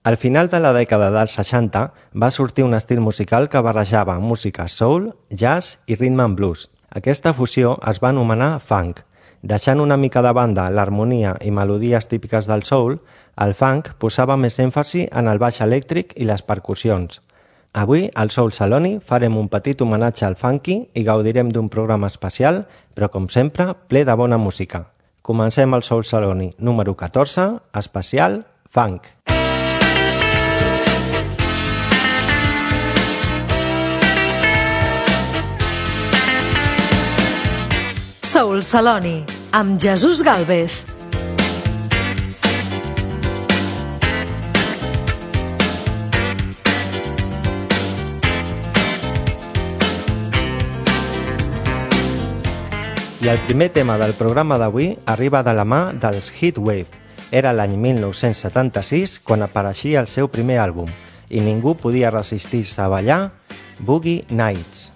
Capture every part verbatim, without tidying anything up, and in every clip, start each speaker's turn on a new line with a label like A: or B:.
A: Al final de la dècada dels seixanta va sortir un estil musical que barrejava música soul, jazz i rhythm and blues. Aquesta fusió es va anomenar funk. Deixant una mica de banda l'harmonia i melodies típiques del soul, el funk posava més èmfasi en el baix elèctric i les percussions. Avui, al Soul Saloni, farem un petit homenatge al funky i gaudirem d'un programa especial, però com sempre, ple de bona música. Comencem el Soul Saloni número catorze, especial funk.
B: Soul Saloni, amb Jesús Galvez.
A: I el primer tema del programa d'avui arriba de la mà dels Heatwave. Era l'any mil nou-cents setanta-sis quan apareixia el seu primer àlbum i ningú podia resistir-se a ballar Boogie Nights.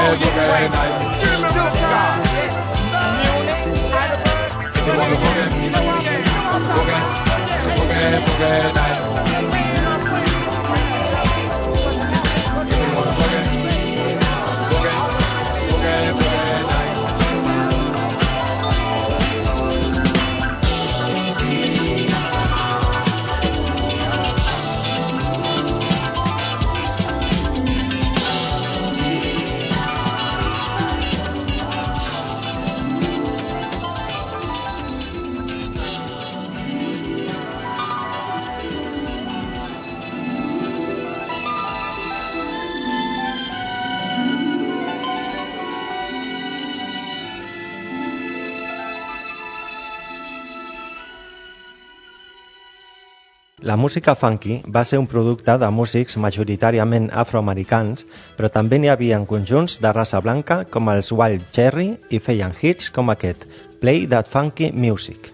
C: boogie night. You want the boogie, boogie, boogie, boogie night. You want the boogie, boogie, boogie, boogie night.
A: La música funky va ser un producte de músics majoritàriament afroamericans, però també n'hi havia conjunts de raça blanca com els Wild Cherry i feien hits com aquest, Play That Funky Music.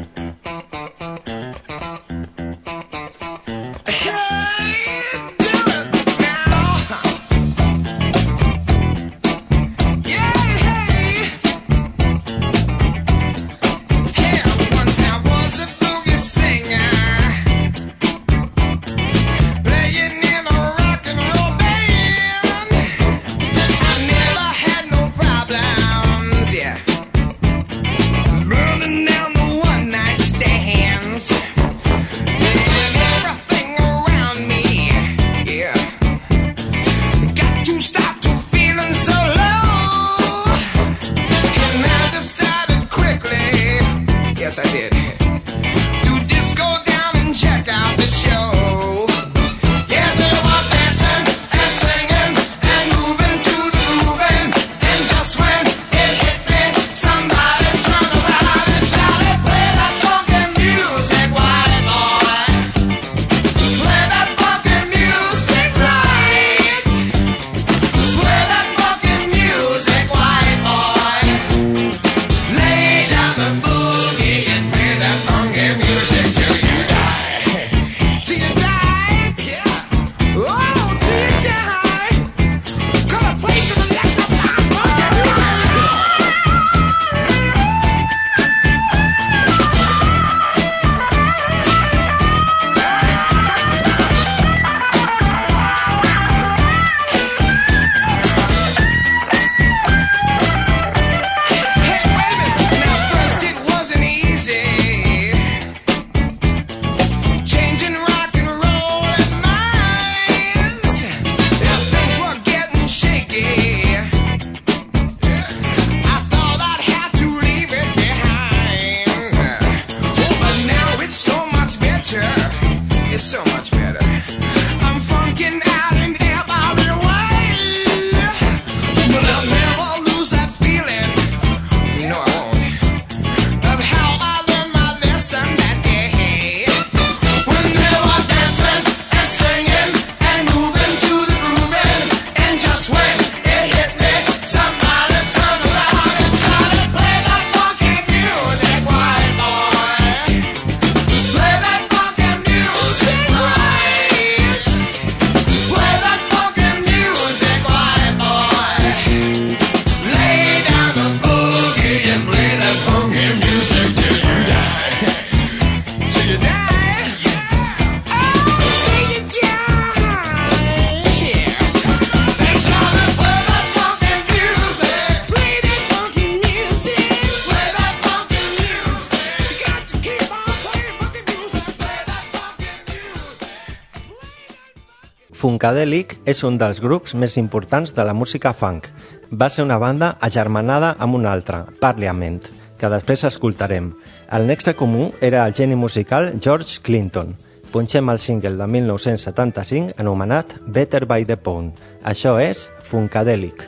D: Yes, I did. To just go down and check out the show. Yeah, they were dancing and singing and moving to the grooving. And just when it hit me, somebody turned around and shouted, "Play that funky music, white boy. Play that funky music right. Play that funky music, white boy. Lay down the boogie and play that funky music till you die. Till you die, yeah. Oh, till you die. Come and play some electric funky music. Hey, wait a minute. Now first it wasn't easy. Changing rock and roll and minds. Yeah, things were getting shaky. I thought I'd have to leave it behind. Oh, but now it's so much better. It's so much better. I'm funkin' out in every way. But I'll never lose that feeling. No, I won't. Of how I learned my lesson that day. When they were dancing and singing and moving to the grooving. And just when it hit me, somebody turned around and shouted, "Play that funky music, white boy. Play that funky music right. Play that funky music, white boy. Lay down the boogie and play that funky music till you die. Till you die. Oh, till you die. Yeah. They shouted, "Play that funky music. Play that funky music. Play that funky music. You got to keep on playing funky music. Play that funky music."
A: Funkadelic és un dels grups més importants de la música funk. Va ser una banda agermanada amb una altra, Parliament, que després escoltarem. El nexe comú era el geni musical George Clinton. Punxem el single de mil nou-cents setanta-cinc anomenat Better by the Pound. Això és Funkadelic.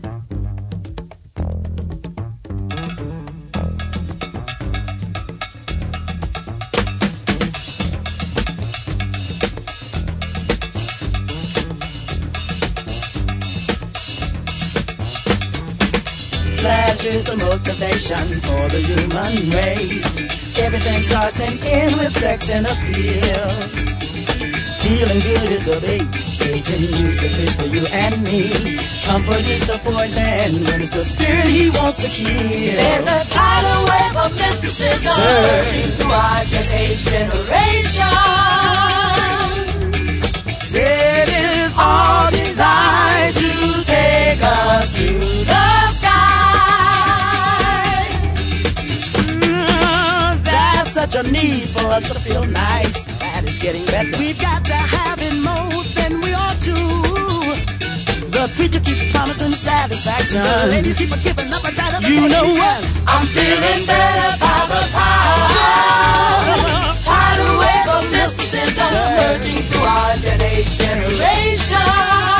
E: Pleasure's the motivation for the human race. Everything starts and ends with sex and appeal. Feeling good is the bait. Satan used it's for you and me. Comfort is the poison, when it's the spirit he wants to kill.
F: There's a tidal wave of mysticism surging through our age generation.
E: It is all designed to take us to the sky. Mm, there's such a need for us to feel nice. That is getting better. We've got to have it more than we ought to. The preacher keeps promising satisfaction. The ladies keep giving up a gratification. You know what?
F: I'm feeling better by the power. Tidal wave of mysticism surging through our generation.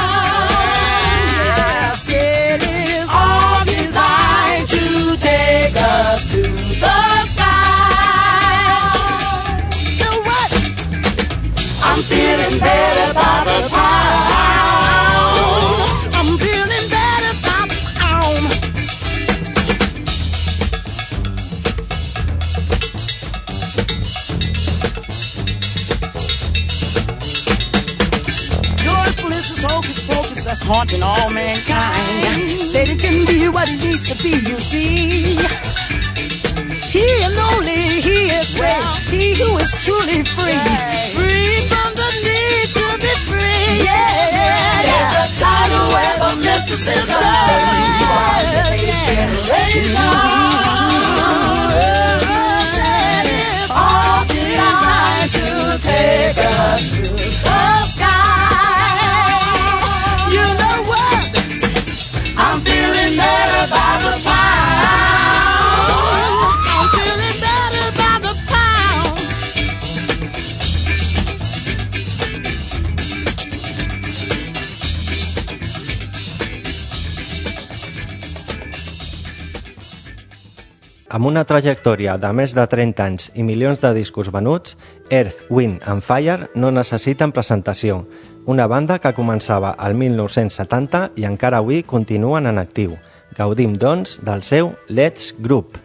E: Yes, it is all designed to take us to the sky. You know what?
F: I'm feeling better by the power.
E: I'm feeling better by the pound. This hocus pocus that's haunting all mankind. Said it can be what it needs to be, you see. He and only he is free. He who is truly free. Free from the need to be free. Yeah, yeah.
F: There's a tidal wave of mysticism surging through our generation.
E: All designed to take us to the sky.
F: I'm feeling better by the pound.
E: I'm feeling better by the pound.
A: Amb una trajectòria de més de trenta anys i milions de discos venuts, Earth, Wind and Fire no necessiten presentació. Una banda que començava al mil nou-cents setanta i encara avui continuen en actiu. Gaudim, doncs, del seu Let's Group.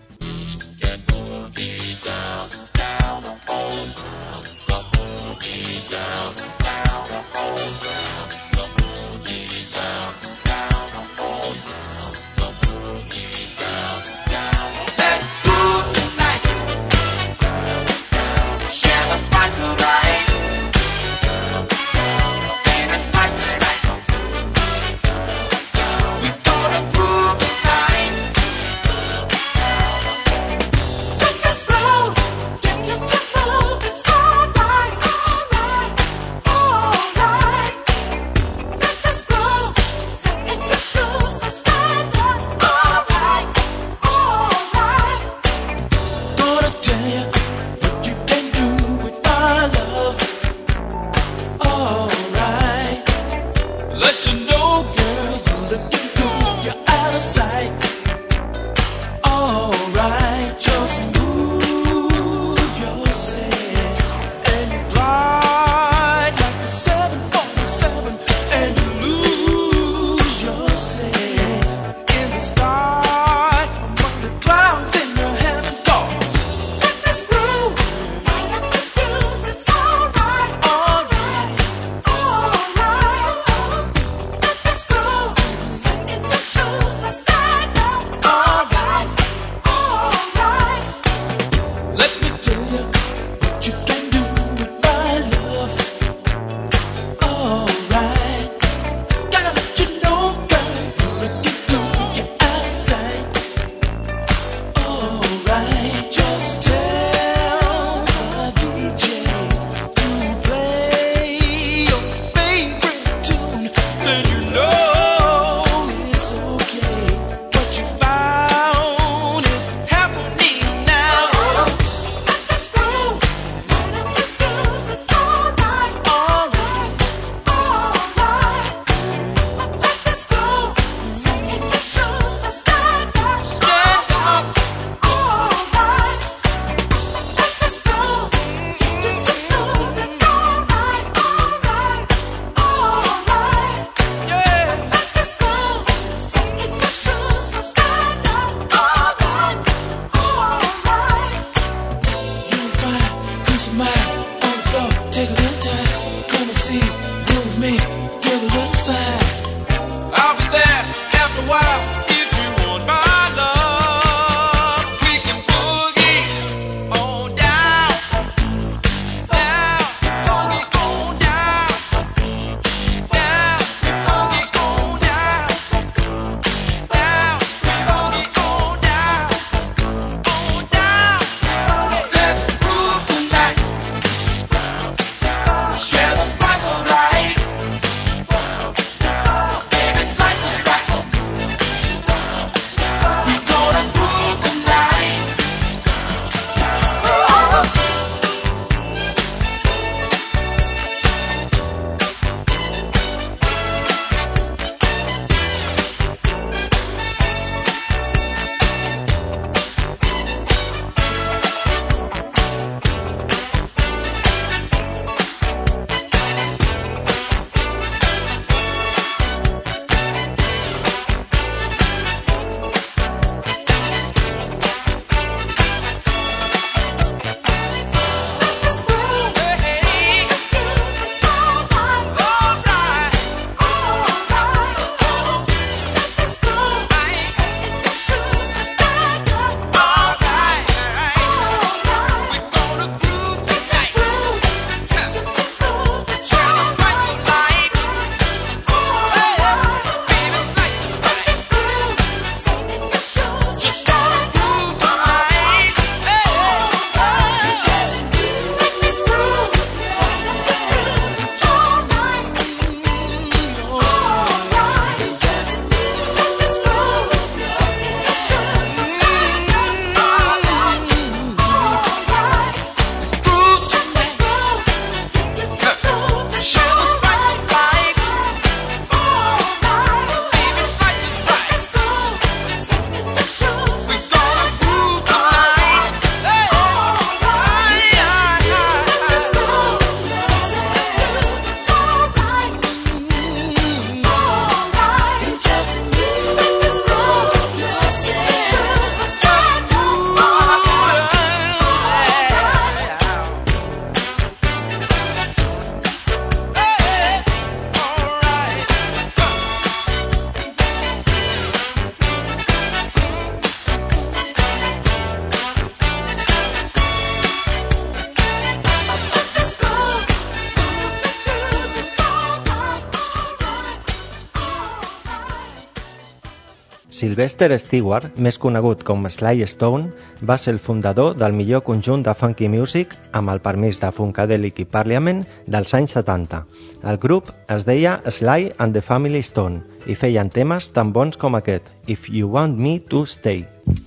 A: Sylvester Stewart, més conegut com Sly Stone, va ser el fundador del millor conjunt de funky music, amb el permís de Funkadelic i Parliament, dels anys setanta. El grup es deia Sly and the Family Stone i feien temes tan bons com aquest, If You Want Me to Stay.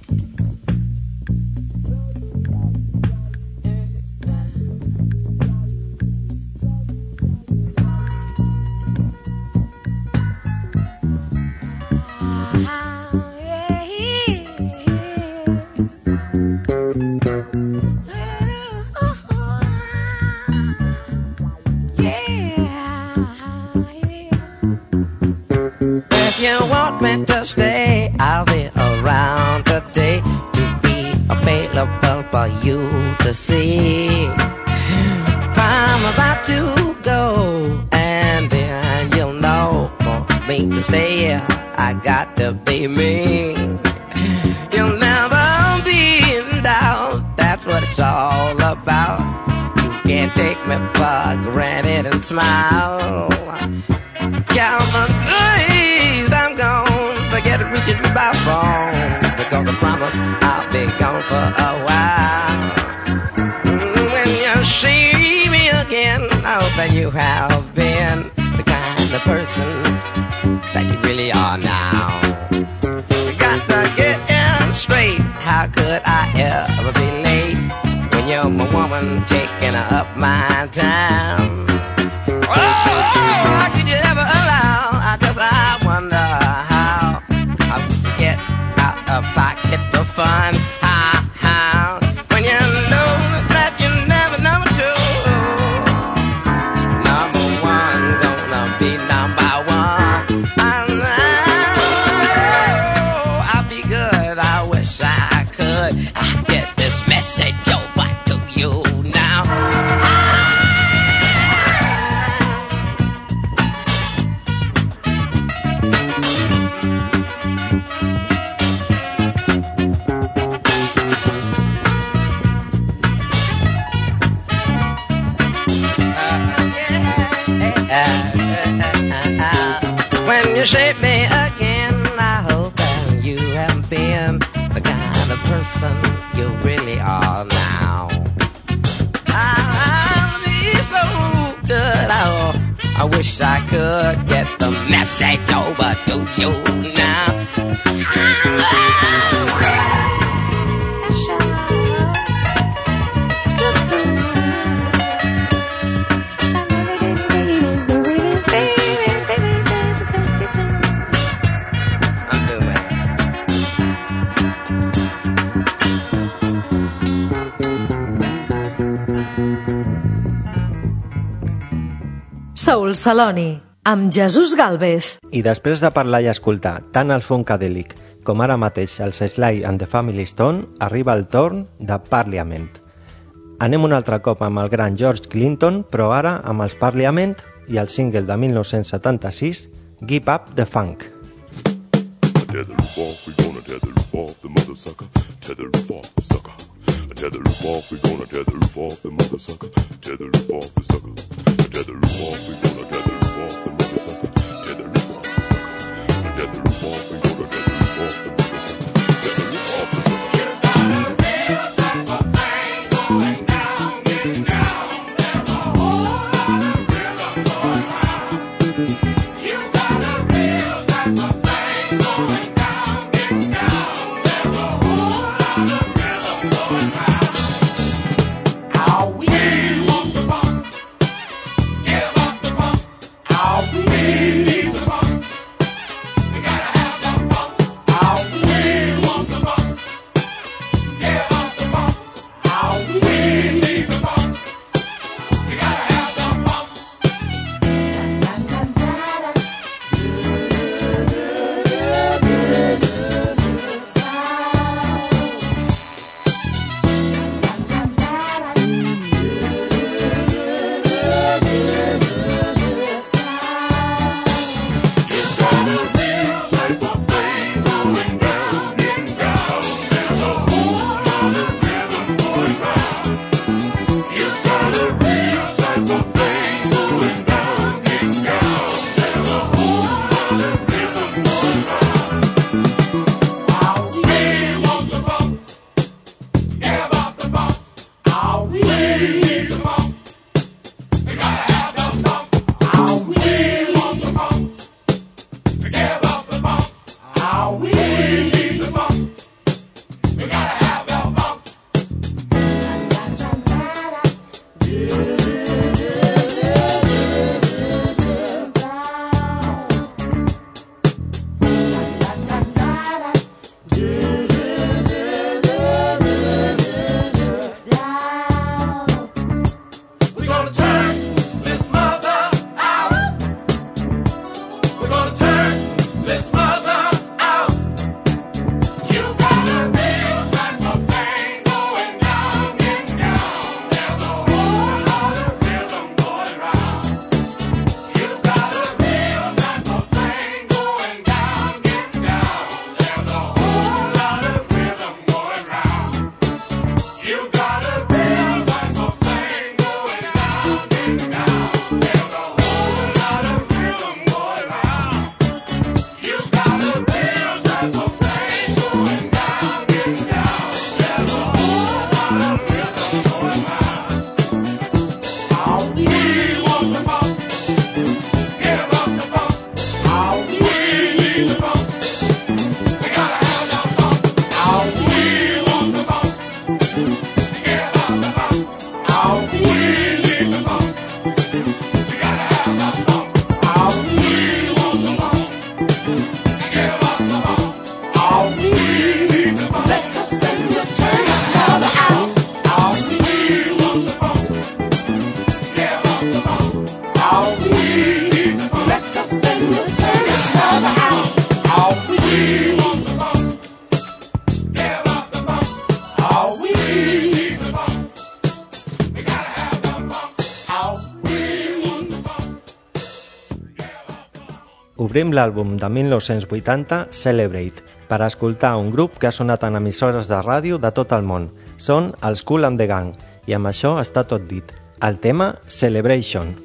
E: If you want me to stay, I'll be around today to be available for you to see. I'm about to go, and then you'll know for me to stay, I got to be me. You'll never be in doubt, that's what it's all about. You can't take me for granted and smile. Count on days I'm gone, forget reaching by phone, because I promise I'll be gone for a while. Mm, when you see me again, I hope that you have been the kind of person that you really are now. You got to get in straight, how could I ever be late when you're my woman taking up my time? Oh, how could you ever allow? I guess I wonder how I would get out of pocket for fun. How, how, when you know that you never, number two. Number one, gonna be number one. I know I'll be good. I wish I could I get this message over to you now. When you shape me again, I hope that you have been the kind of person you really are now. I'll be so good, oh, I wish I could get the message over to you now.
B: Soul Saloni, amb Jesús Galvez.
A: I després de parlar i escoltar tant el Funkadelic com ara mateix el Sly and the Family Stone, arriba el torn de Parliament. Anem un altre cop amb el gran George Clinton, però ara amb els Parliament i el single de mil nou-cents setanta-sis, Give Up the Funk.
C: Tether roof off, we gonna tether roof off the mother sucker. Tether roof off the sucker. Tether roof off, we gonna tether roof off the mother sucker. Tether roof off the sucker. Tether roof off, we gonna tether roof off the mother sucker. Tether roof off the sucker. Tether roof off, we gonna tether roof off the mother sucker. Tether roof off the sucker. You got a real type of thing going down, getting down. There's a whole lot of rhythm going round. You got a real type of thing going down, getting down. There's a whole lot of rhythm going round. How we want the funk, give up the funk.
A: Obrim l'àlbum de mil nou-cents vuitanta, Celebrate, per escoltar un grup que ha sonat en emissores de ràdio de tot el món. Són els Kool and the Gang, i amb això està tot dit. El tema, Celebration.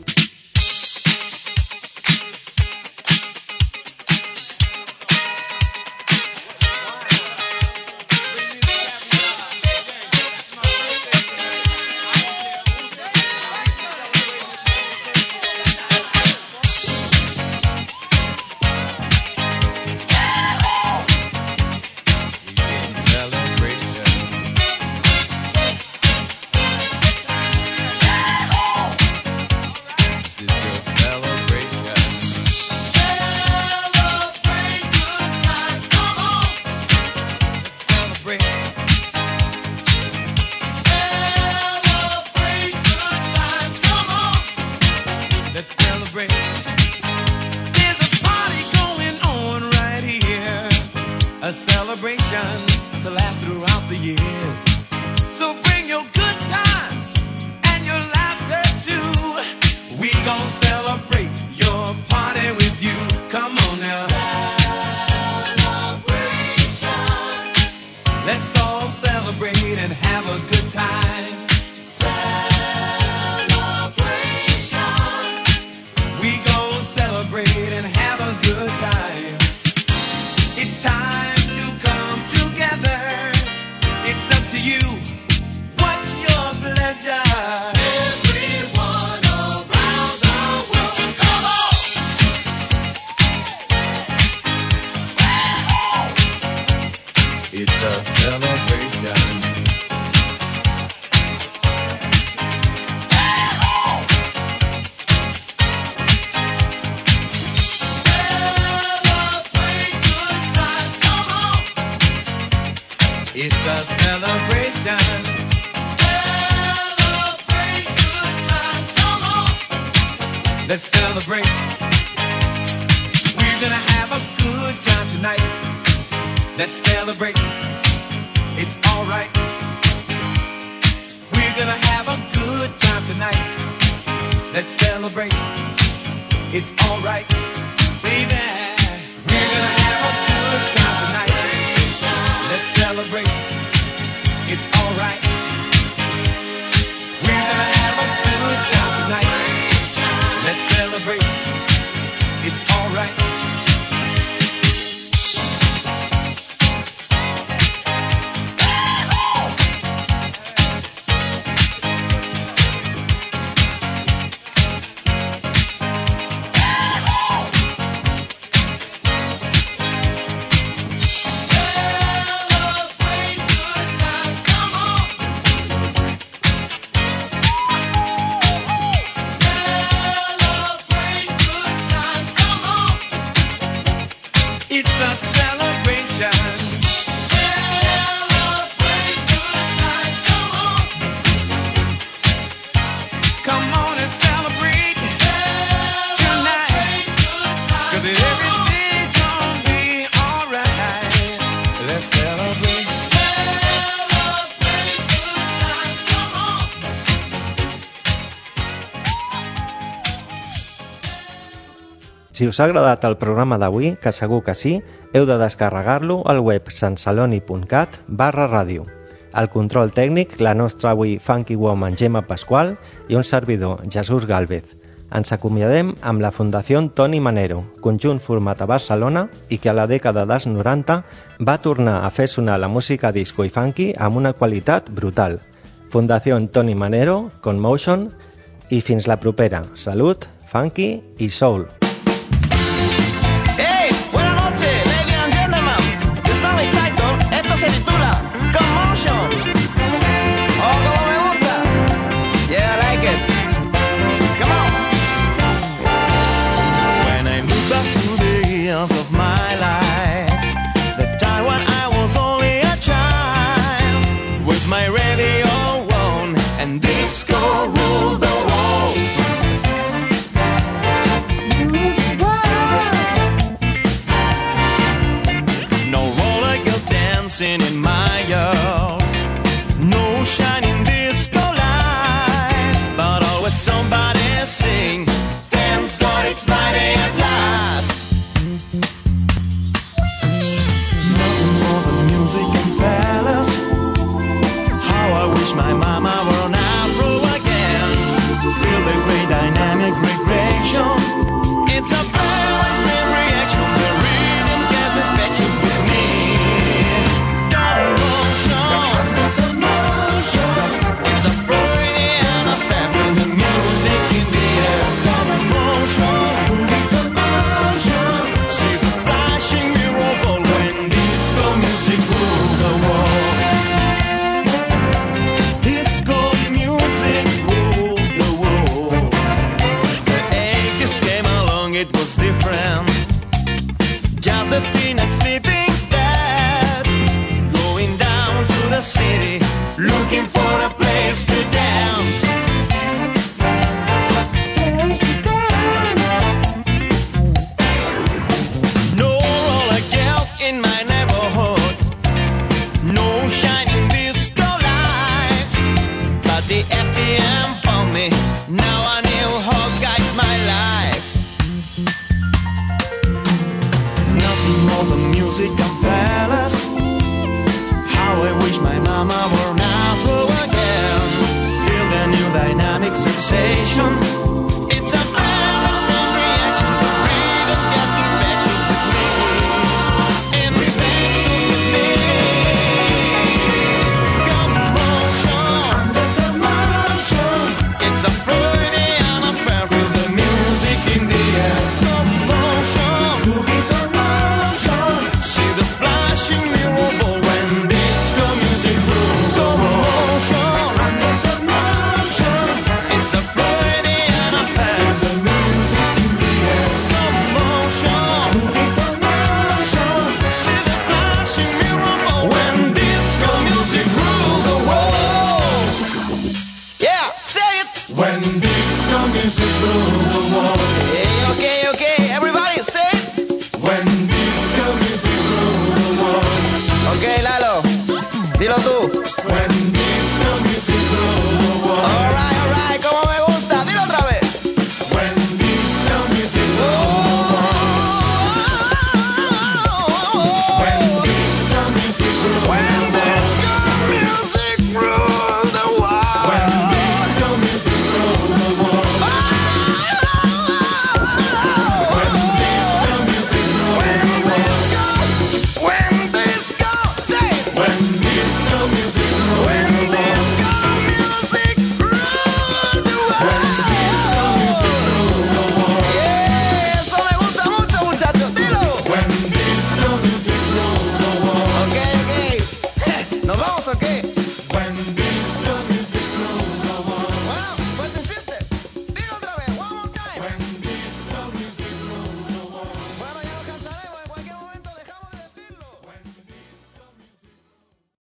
G: It's a celebration. Celebrate good times, come on. Let's celebrate. We're gonna have a good time tonight. Let's celebrate. It's alright. We're gonna have a good time tonight. Let's celebrate. It's alright, baby. We're gonna have a good time tonight. Let's celebrate. It's alright. We're gonna have a good time tonight. Let's celebrate. It's alright. Everything's gonna
A: Si us ha agradat el programa d'avui, que segur que sí, heu de descarregar-lo al web sansaloni.cat barra ràdio. Al control tècnic, la nostra avui funky woman Gemma Pasqual i un servidor, Jesús Gálvez. Ens acomiadem amb la Fundació Toni Manero, conjunt format a Barcelona i que a la dècada dels noranta va tornar a fer sonar la música disco i funky amb una qualitat brutal. Fundació Toni Manero, Conmotion, i fins la propera. Salut, funky i soul.
E: Hey, buenas noches, ladies and gentlemen. The song is titled, esto se titula Commotion. Oh, como me gusta. Yeah, I like it. Come on. When I look back to the years of my life, the time when I was only a child, with my radio on and disco ruled the world. In my yard, no shining disco lights, but always somebody sing, thanks God it's Friday at last. Nothing more than music and fellas. How I wish my mama were an Afro again. Feel the great dynamic vibration. It's a very reaction. The rhythm gets infectious with me. It's a Freudian effect when the music in the air. Commotion, see the flashing mirror ball when disco music rules the world. Disco music ruled the world. The eighties came along, it was different. Just the peanut flipping that, going down to the city, looking for a place to dance. Place to dance. No roller girls in my neighborhood, no shining disco lights, but the F D M found me. Now I know how to guide my life. Nothing more than music and